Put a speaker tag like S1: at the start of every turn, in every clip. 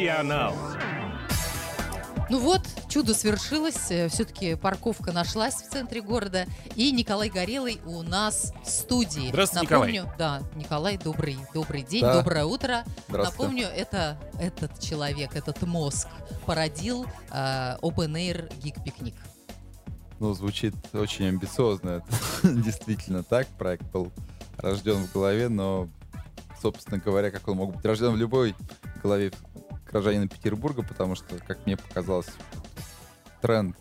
S1: Регионал.
S2: Ну вот, чудо свершилось, все-таки парковка нашлась в центре города, и Николай Горелый у нас в студии.
S3: Здравствуйте,
S2: Напомню,
S3: Николай.
S2: Да, Николай, добрый день,
S4: Да.
S2: доброе утро.
S4: Здравствуйте.
S2: Напомню, этот человек, этот мозг породил Open Air Geek Picnic.
S4: Ну, звучит очень амбициозно. Это действительно так. Проект был рожден в голове, но, собственно говоря, как он мог быть рожден в любой голове горожанина Петербурга, потому что, как мне показалось, тренд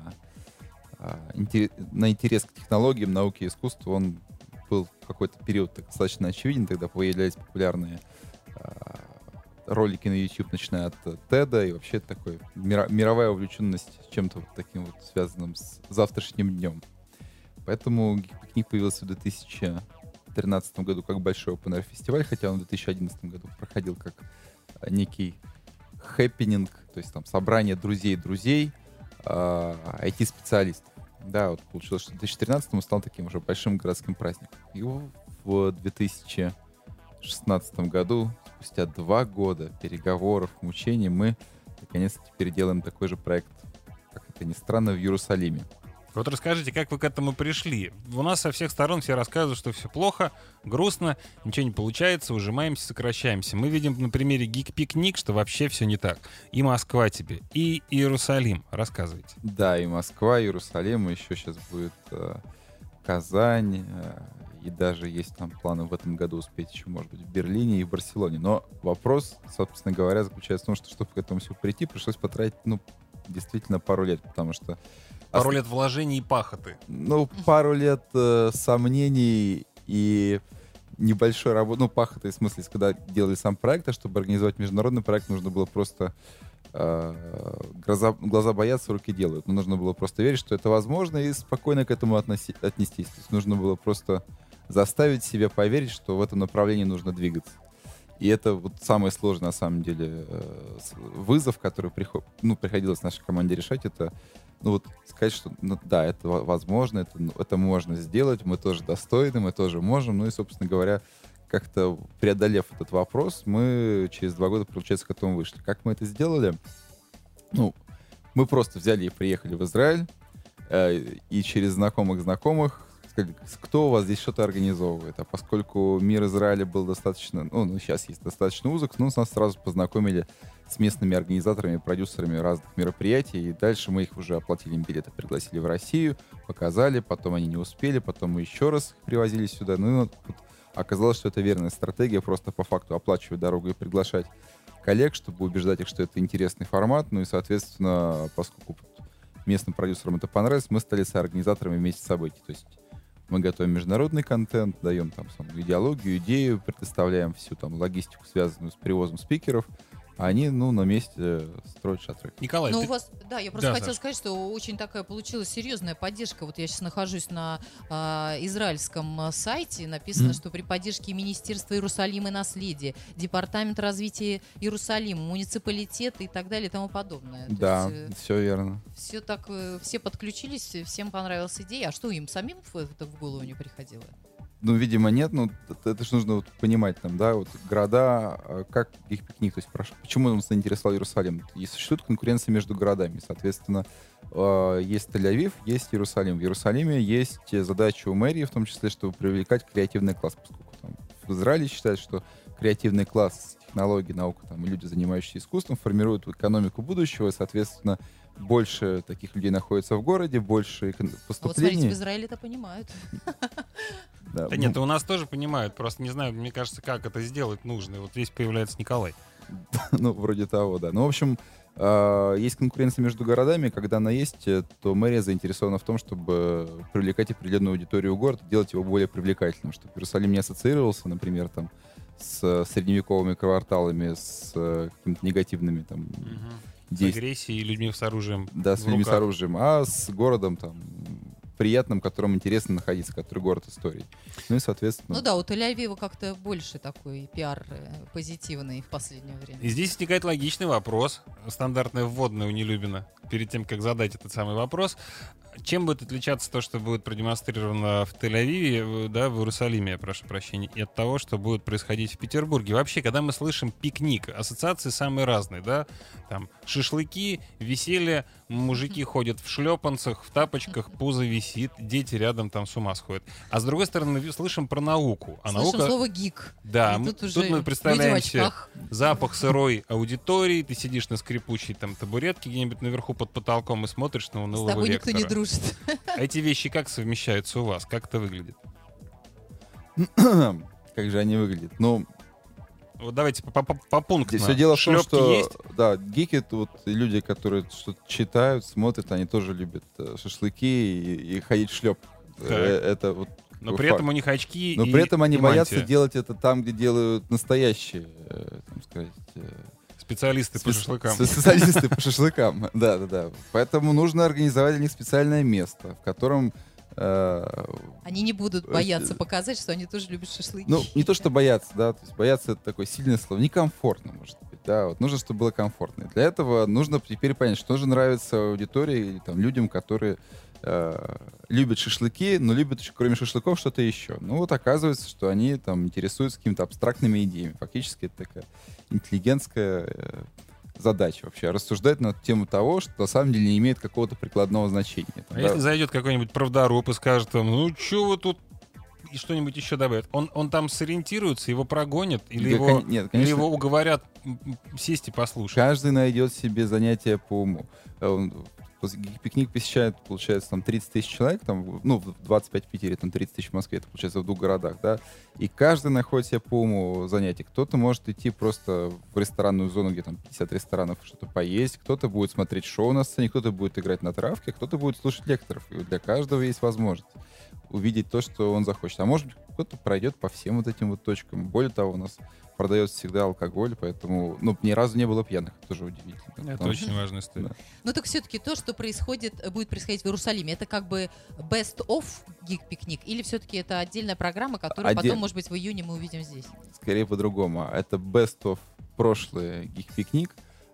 S4: на интерес к технологиям, науке и искусству, он был в какой-то период достаточно очевиден, тогда появлялись популярные ролики на YouTube, начиная от TED, и вообще такой мировая увлеченность чем-то вот таким вот связанным с завтрашним днем. Поэтому пикник появился в 2013 году как большой Open Air фестиваль, хотя он в 2011 году проходил как некий хэппининг, то есть там собрание друзей IT-специалистов. Да, вот получилось, что в 2013 он стал таким уже большим городским праздником. И в 2016 году, спустя 2 года переговоров, мучений, мы наконец-то теперь делаем такой же проект, как это ни странно, в Иерусалиме.
S3: Вот расскажите, как вы к этому пришли? У нас со всех сторон все рассказывают, что все плохо, грустно, ничего не получается, ужимаемся, сокращаемся. Мы видим на примере Geek Picnic, что вообще все не так. И Москва тебе, и Иерусалим. Рассказывайте.
S4: Да, и Москва, и Иерусалим, и еще сейчас будет Казань, и даже есть там планы в этом году успеть еще, может быть, в Берлине и в Барселоне. Но вопрос, собственно говоря, заключается в том, что чтобы к этому все прийти, пришлось потратить, действительно пару лет, потому что...
S3: Пару лет вложений и пахоты.
S4: Пару лет сомнений и небольшой работы, пахоты, в смысле, когда делали сам проект, а чтобы организовать международный проект, нужно было просто глаза боятся, руки делают. Но нужно было просто верить, что это возможно, и спокойно к этому отнестись. То есть нужно было просто заставить себя поверить, что в этом направлении нужно двигаться. И это вот самый сложный, на самом деле, вызов, который приходилось нашей команде решать, это сказать, что да, это возможно, это можно сделать, мы тоже достойны, мы тоже можем. И, собственно говоря, как-то преодолев этот вопрос, мы через 2 года, получается, к этому вышли. Как мы это сделали? Мы просто взяли и приехали в Израиль, и через знакомых сказали, кто у вас здесь что-то организовывает. А поскольку мир Израиля был достаточно, сейчас есть достаточно узок, нас сразу познакомили с местными организаторами, продюсерами разных мероприятий, и дальше мы их уже оплатили им билеты, пригласили в Россию, показали, потом они не успели, потом мы еще раз их привозили сюда. Оказалось, что это верная стратегия, просто по факту оплачивать дорогу и приглашать коллег, чтобы убеждать их, что это интересный формат. И, соответственно, поскольку местным продюсерам это понравилось, мы стали соорганизаторами вместе событий. То есть мы готовим международный контент, даем там саму идеологию, идею, предоставляем всю там логистику, связанную с привозом спикеров, а они, на месте строят шатры.
S3: Николай,
S2: У вас, я просто хотела
S3: Саш.
S2: сказать, что очень такая получилась серьезная поддержка. Вот я сейчас нахожусь на израильском сайте, написано, что при поддержке Министерства Иерусалима и наследия, Департамент развития Иерусалима, муниципалитета и так далее и тому подобное.
S4: Да, все верно.
S2: Все так, все подключились, всем понравилась идея. А что им самим это в голову не приходило?
S4: Видимо, нет. Это же нужно понимать там, да, города, как их пикник. То есть почему нас заинтересовал Иерусалим? И существует конкуренция между городами. Соответственно, есть Тель-Авив, есть Иерусалим. В Иерусалиме есть задача у мэрии, в том числе, чтобы привлекать креативный класс, поскольку в Израиле считают, что креативный класс, технологии, наука, и люди, занимающиеся искусством, формируют экономику будущего, и, соответственно, больше таких людей находится в городе, больше поступлений.
S2: А вот смотрите, в Израиле это понимают.
S3: Да нет, у нас тоже понимают, просто не знаю, мне кажется, как это сделать нужно. И вот здесь появляется Николай.
S4: Вроде того, да. В общем, есть конкуренция между городами. Когда она есть, то мэрия заинтересована в том, чтобы привлекать определенную аудиторию города, делать его более привлекательным, чтобы Иерусалим не ассоциировался, например, с средневековыми кварталами, с какими-то негативными
S3: С агрессией и людьми с оружием.
S4: Да, с людьми с оружием, а с городом приятным, в котором интересно находиться, который город истории. И, соответственно...
S2: у Тель-Авива как-то больше такой пиар позитивный в последнее время.
S3: И здесь возникает логичный вопрос, стандартное вводное у Нелюбина, перед тем, как задать этот самый вопрос. Чем будет отличаться то, что будет продемонстрировано в Тель-Авиве, да, в Иерусалиме, я прошу прощения, и от того, что будет происходить в Петербурге? Вообще, когда мы слышим пикник, ассоциации самые разные, да? Там шашлыки, веселье, мужики ходят в шлепанцах, в тапочках, пузо висит, дети рядом там с ума сходят. А с другой стороны, мы слышим про науку. А
S2: Слышим
S3: наука...
S2: слово «гик».
S3: Да,
S2: И
S3: тут мы
S2: люди
S3: представляем
S2: в
S3: себе
S2: очках.
S3: запах сырой аудитории, ты сидишь на скрипучей там табуретке где-нибудь наверху под потолком и смотришь на
S2: С
S3: унылого
S2: тобой никто
S3: лектора.
S2: не дружит.
S3: А эти вещи как совмещаются у вас? Как это выглядит?
S4: Как же они выглядят? Ну,
S3: Вот давайте по пунктам.
S4: все дело в том,
S3: Шлепки
S4: что
S3: есть?
S4: да, гики — это вот люди, которые что-то читают, смотрят, они тоже любят шашлыки и ходить в шлепках.
S3: Так.
S4: Это вот
S3: Но
S4: такой
S3: при
S4: факт.
S3: этом у них очки
S4: Но
S3: и
S4: при этом они
S3: и
S4: боятся
S3: мантия.
S4: делать это там, где делают настоящие, там сказать,
S3: Специалисты по шашлыкам.
S4: специалисты по шашлыкам. Да. Поэтому нужно организовать для них специальное место, в котором
S2: Они не будут бояться показать, что они тоже любят шашлыки.
S4: ну, не то, что бояться, да, то есть бояться — это такое сильное слово, некомфортно, может быть, да, вот нужно, чтобы было комфортно. И для этого нужно теперь понять, что же нравится аудитории, или, там, людям, которые любят шашлыки, но любят еще, кроме шашлыков, что-то еще. Ну, вот оказывается, что они там интересуются какими-то абстрактными идеями. Фактически это такая интеллигентская задача вообще, рассуждать на тему того, что на самом деле не имеет какого-то прикладного значения.
S3: А если зайдет какой-нибудь правдоруб и скажет вам, ну что вы тут, и что-нибудь еще добавят, он там сориентируется, его прогонят, или,
S4: Да,
S3: его,
S4: нет,
S3: или
S4: конечно.
S3: его уговорят сесть и послушать?
S4: Каждый найдет себе занятие по уму. Пикник посещает, получается, там 30 тысяч человек, там, ну, в 25 в Питере, там 30 тысяч в Москве, это, получается, в двух городах, да, и каждый находит себе по уму занятие. Кто-то может идти просто в ресторанную зону, где там 50 ресторанов, что-то поесть, кто-то будет смотреть шоу на сцене, кто-то будет играть на травке, кто-то будет слушать лекторов. И для каждого есть возможность увидеть то, что он захочет. А может быть, кто-то пройдет по всем вот этим вот точкам. Более того, у нас продается всегда алкоголь, поэтому, ну, ни разу не было пьяных, это тоже удивительно.
S3: Это
S4: Потому
S3: очень важная история.
S4: Да.
S2: Но так все-таки то, что будет происходить в Иерусалиме, это как бы best of гик-пикник, или все-таки это отдельная программа, которую потом, может быть, в июне мы увидим здесь?
S4: Скорее по-другому. Это best of прошлый гик-пикник,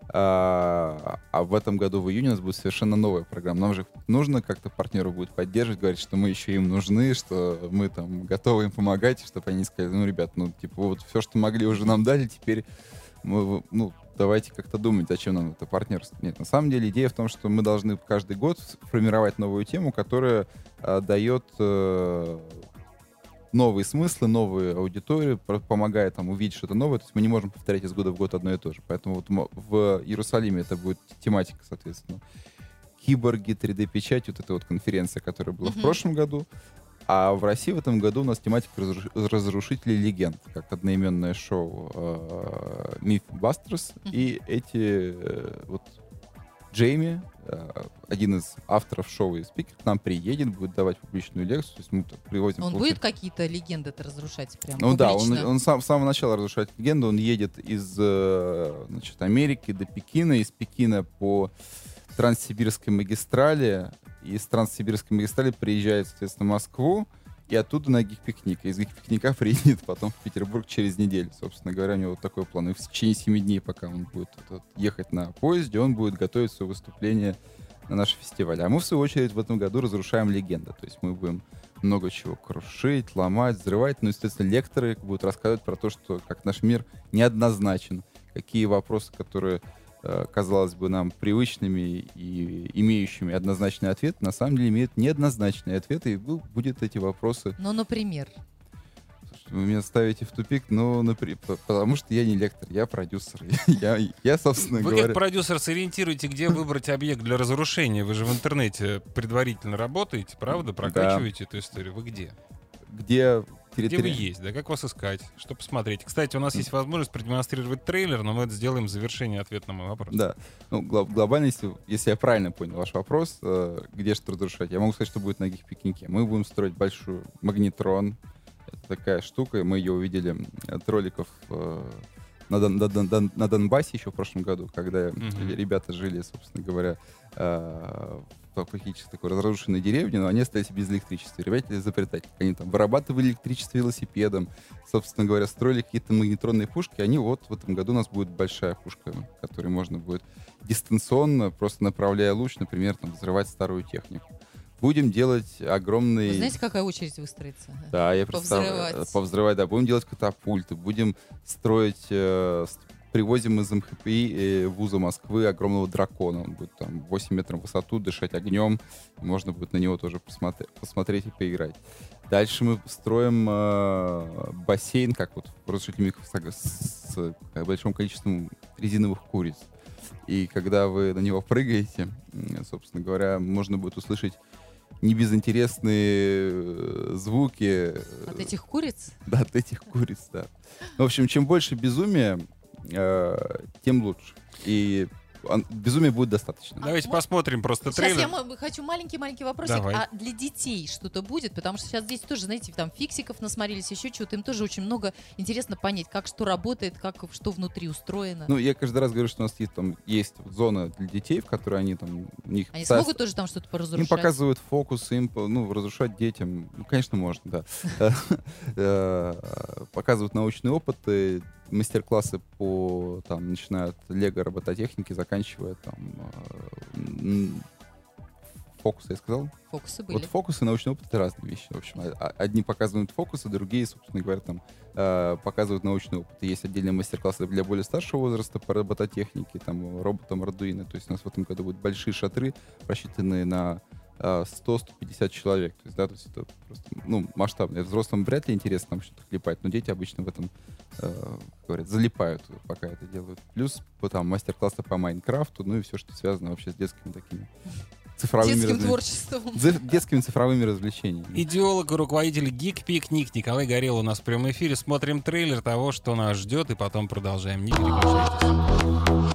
S4: а в этом году в июне у нас будет совершенно новая программа. Нам же нужно как-то партнеру будет поддерживать, говорить, что мы еще им нужны, что мы там готовы им помогать, чтобы они сказали, ну, ребят, ну, типа, вот все, что могли, уже нам дали, теперь мы, ну, давайте как-то думать, зачем нам это партнерство. Нет, на самом деле идея в том, что мы должны каждый год формировать новую тему, которая дает новые смыслы, новые аудитории, помогает там увидеть что-то новое. То есть мы не можем повторять из года в год одно и то же. Поэтому вот в Иерусалиме это будет тематика, соответственно. Киборги, 3D-печать, вот эта вот конференция, которая была в прошлом году. А в России в этом году у нас тематика разрушителей легенд, как одноименное шоу Mythbusters. И эти вот Джейми, один из авторов шоу и спикер, к нам приедет, будет давать публичную лекцию. То есть мы привозим...
S2: Он будет какие-то легенды-то разрушать прямо
S4: Ну да,
S2: публично?
S4: он сам с самого начала разрушает легенду. Он едет из, значит, Америки до Пекина, из Пекина по Транссибирской магистрали. Из Транссибирской магистрали приезжает, соответственно, в Москву, и оттуда на гик-пикник. Из гик-пикника приедет потом в Петербург через неделю. Собственно говоря, у него вот такой план. И в течение 7 дней, пока он будет ехать на поезде, он будет готовить свое выступление на наш фестиваль. А мы, в свою очередь, в этом году разрушаем легенды. То есть мы будем много чего крушить, ломать, взрывать. Ну, естественно, лекторы будут рассказывать про то, что как наш мир неоднозначен, какие вопросы, которые казалось бы, нам привычными и имеющими однозначный ответ, на самом деле имеют неоднозначные ответы, и будут эти вопросы...
S2: Ну, например?
S4: Вы меня ставите в тупик, но потому что я не лектор, я продюсер. Я, собственно
S3: Вы
S4: говоря...
S3: как продюсер сориентируете, где выбрать объект для разрушения. Вы же в интернете предварительно работаете, правда? Прокачиваете эту историю. Вы где?
S4: Где
S3: вы есть, да? Как вас искать? Что посмотреть? Кстати, у нас есть возможность продемонстрировать трейлер, но мы это сделаем в завершении ответа на мой вопрос.
S4: Да. Ну, глобально, если я правильно понял ваш вопрос, где что разрушать, я могу сказать, что будет на гик-пикнике. Мы будем строить большую магнетрон. Это такая штука, мы ее увидели от роликов на Донбассе еще в прошлом году, когда ребята жили, собственно говоря, фактически такой разрушенной деревне, но они остались без электричества. Ребята изобретать. Они там вырабатывали электричество велосипедом, собственно говоря, строили какие-то магнетронные пушки. Они вот в этом году у нас будет большая пушка, которой можно будет дистанционно, просто направляя луч, например, там, взрывать старую технику. Будем делать огромный...
S2: Вы знаете, какая очередь выстроится?
S4: Да, я представляю.
S2: Повзрывать.
S4: Повзрывать, да. Будем делать катапульты, будем строить... Привозим из МХПИ вуза Москвы огромного дракона. Он будет там 8 метров в высоту, дышать огнем. Можно будет на него тоже посмотреть и поиграть. Дальше мы строим бассейн, как вот в разрушителях с большим количеством резиновых куриц. И когда вы на него прыгаете, собственно говоря, можно будет услышать небезынтересные звуки.
S2: От этих куриц?
S4: Да, от этих куриц, да. В общем, чем больше безумия, тем лучше. И безумия будет достаточно.
S3: Давайте посмотрим просто
S2: Сейчас
S3: трейлер.
S2: я хочу маленький вопросик.
S3: Давай.
S2: А для детей что-то будет? Потому что сейчас здесь тоже, знаете, там фиксиков насмотрелись, еще чего-то. Им тоже очень много интересно понять, как что работает, как что внутри устроено.
S4: Ну, я каждый раз говорю, что у нас есть зона для детей, в которой они там...
S2: Они смогут тоже там что-то поразрушать?
S4: Им показывают фокусы, им разрушать детям. Ну, конечно, можно, да. Показывают научные опыты, мастер-классы начиная от лего-робототехники, заканчивая фокусы, я сказал?
S2: Фокусы были.
S4: Вот фокусы и научный опыт — это разные вещи. В общем, одни показывают фокусы, другие, собственно говоря, показывают научный опыт. И есть отдельные мастер-классы для более старшего возраста по робототехнике, роботам Arduino. То есть у нас в этом году будут большие шатры, рассчитанные на 100-150 человек. То есть, да, то есть это просто, масштабно. Взрослым вряд ли интересно там что-то клепать, но дети обычно в этом, как говорят, залипают, пока это делают. Плюс мастер-классы по Майнкрафту, и все, что связано вообще с детскими такими цифровыми
S2: творчеством.
S4: детскими цифровыми развлечениями.
S3: Идеолог и руководитель Geek Picnic Николай Горелый у нас в прямом эфире. Смотрим трейлер того, что нас ждет, и потом продолжаем. Не переключайтесь.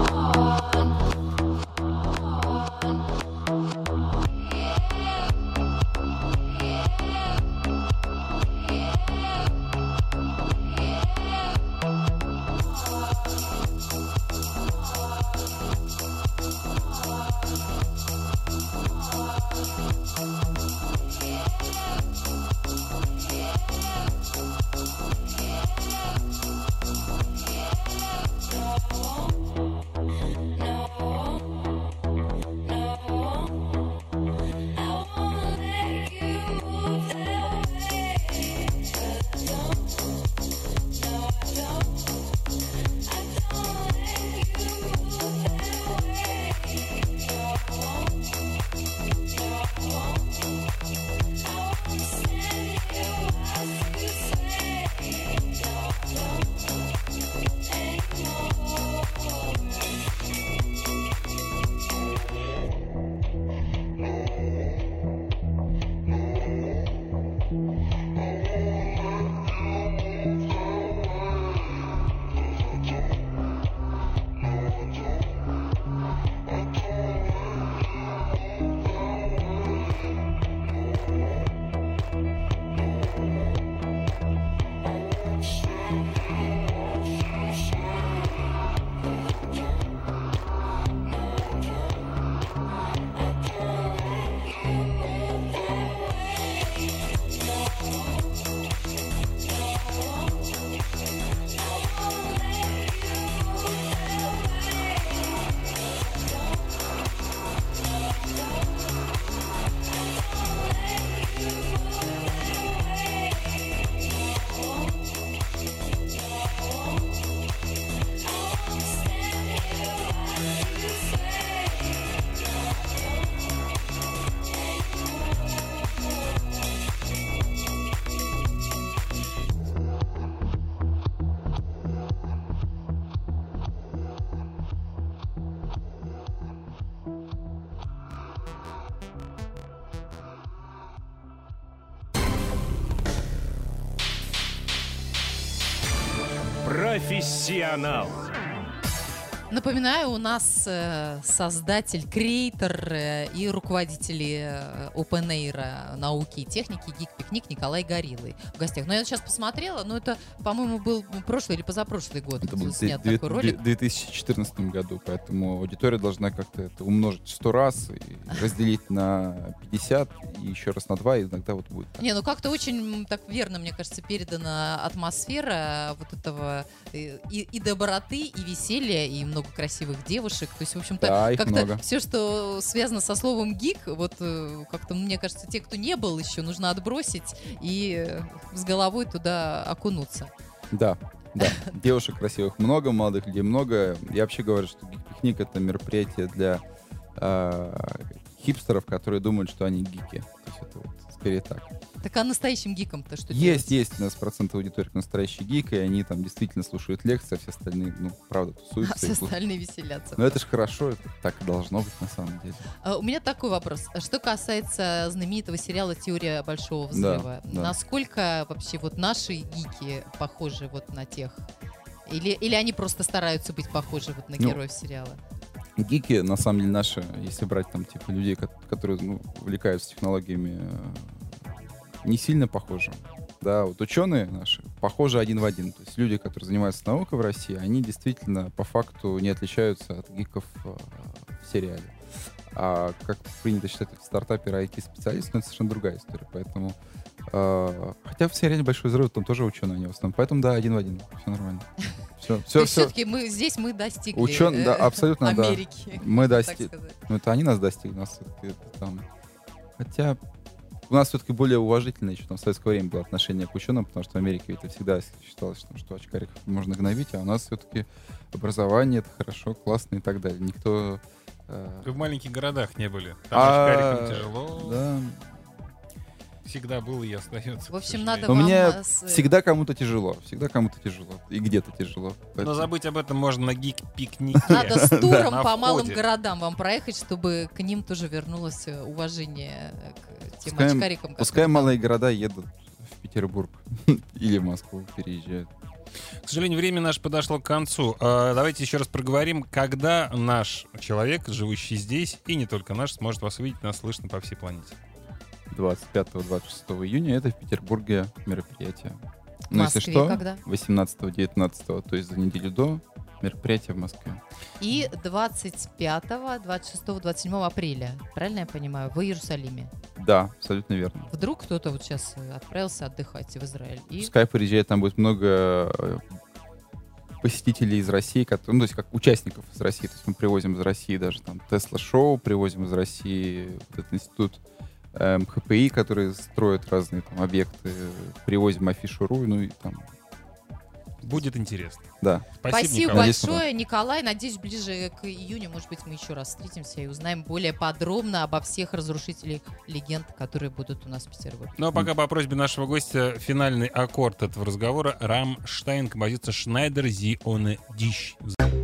S1: Профессионал.
S2: Напоминаю, у нас создатель, креатор и руководитель OpenAir науки и техники Geek Picnic Николай Горелый в гостях. Но я сейчас посмотрела, это, по-моему, был прошлый или позапрошлый год.
S4: Это был
S2: снят такой ролик.
S4: в 2014 году, поэтому аудитория должна как-то это умножить в 100 раз и разделить на 50 и еще раз на 2, и иногда вот будет так.
S2: Как-то очень так верно, мне кажется, передана атмосфера вот этого и доброты, и веселья, и много много красивых девушек. То есть, в общем-то,
S4: Да, их
S2: как-то
S4: много.
S2: все, что связано со словом гик, вот как-то, мне кажется, те, кто не был еще, нужно отбросить и с головой туда окунуться.
S4: Да, да. Девушек красивых много, молодых людей много. Я вообще говорю, что гик-пикник — это мероприятие для хипстеров, которые думают, что они гики. То есть это вот скорее так.
S2: Так а настоящим гиком-то что
S4: Есть
S2: делать?
S4: у нас процент аудитории настоящий гик, и они там действительно слушают лекции, а все остальные, ну, правда,
S2: А
S4: тусуются.
S2: все
S4: и слушают.
S2: остальные веселятся.
S4: Но это же хорошо, это так и должно быть на самом деле.
S2: У меня такой вопрос. Что касается знаменитого сериала «Теория большого взрыва»,
S4: Да.
S2: насколько вообще вот наши гики похожи вот на тех? Или они просто стараются быть похожи вот на
S4: Ну,
S2: героев сериала?
S4: Гики, на самом деле, наши, если брать там, типа, людей, которые, ну, увлекаются технологиями, не сильно похожи. Да, вот ученые наши похожи один в один. То есть люди, которые занимаются наукой в России, они действительно по факту не отличаются от гиков в сериале. А как принято считать в стартапе IT-специалист, ну, это совершенно другая история. Поэтому, хотя в сериале «Большой взрыв» там тоже ученые они в основном. Поэтому, да, один в один. Все нормально.
S2: То есть все-таки мы достигли
S4: Да, абсолютно, да.
S2: Америки.
S4: Мы
S2: так
S4: достигли.
S2: сказать.
S4: Ну, это они нас достигли, нас все-таки это там. Хотя у нас все-таки более уважительное еще там в советское время было отношение к ученым, потому что в Америке это всегда считалось, что очкариков можно гнобить, а у нас все-таки образование — это хорошо, классно и так далее. Никто...
S3: Вы в маленьких городах не были. Там очкарикам тяжело.
S4: Да.
S3: Всегда было и остается.
S2: В общем,
S3: к
S2: надо
S3: сожалению.
S4: У меня
S2: вам
S4: всегда кому-то тяжело. Всегда кому-то тяжело. И где-то тяжело.
S3: Но
S4: Поэтому-
S3: забыть об этом можно на гик-пикнике.
S2: Надо с туром
S3: На
S2: по малым
S3: входе.
S2: городам вам проехать, чтобы к ним тоже вернулось уважение к тем
S4: Пускай-
S2: очкарикам.
S4: Пускай
S2: которые
S4: малые города едут в Петербург или в Москву переезжают.
S3: К сожалению, время наше подошло к концу. Давайте еще раз проговорим, когда наш человек, живущий здесь, и не только наш, сможет вас увидеть, нас слышно по всей планете.
S4: 25-26 июня это в Петербурге мероприятие.
S2: В
S4: Ну, если
S2: Москве
S4: что,
S2: когда?
S4: 18-19, то есть за неделю до мероприятия в Москве.
S2: И 25, 26, 27 апреля, правильно я понимаю, в Иерусалиме.
S4: Да, абсолютно верно.
S2: Вдруг кто-то вот сейчас отправился отдыхать в Израиль. И
S4: Пускай приезжает, там будет много посетителей из России, ну, то есть как участников из России. То есть мы привозим из России даже там Тесла-шоу, привозим из России вот этот институт ХПИ, которые строят разные там объекты, привозим афишу.ру, ну и там,
S3: Будет интересно.
S4: да.
S2: спасибо
S3: Николай.
S4: Надеюсь,
S2: большое, Николай. Надеюсь, ближе к июню, может быть, мы еще раз встретимся и узнаем более подробно обо всех разрушителях легенд, которые будут у нас в Петербурге.
S3: Ну а пока по просьбе нашего гостя финальный аккорд этого разговора — Рамштайн, композиция «Schneider Sie ohne dich».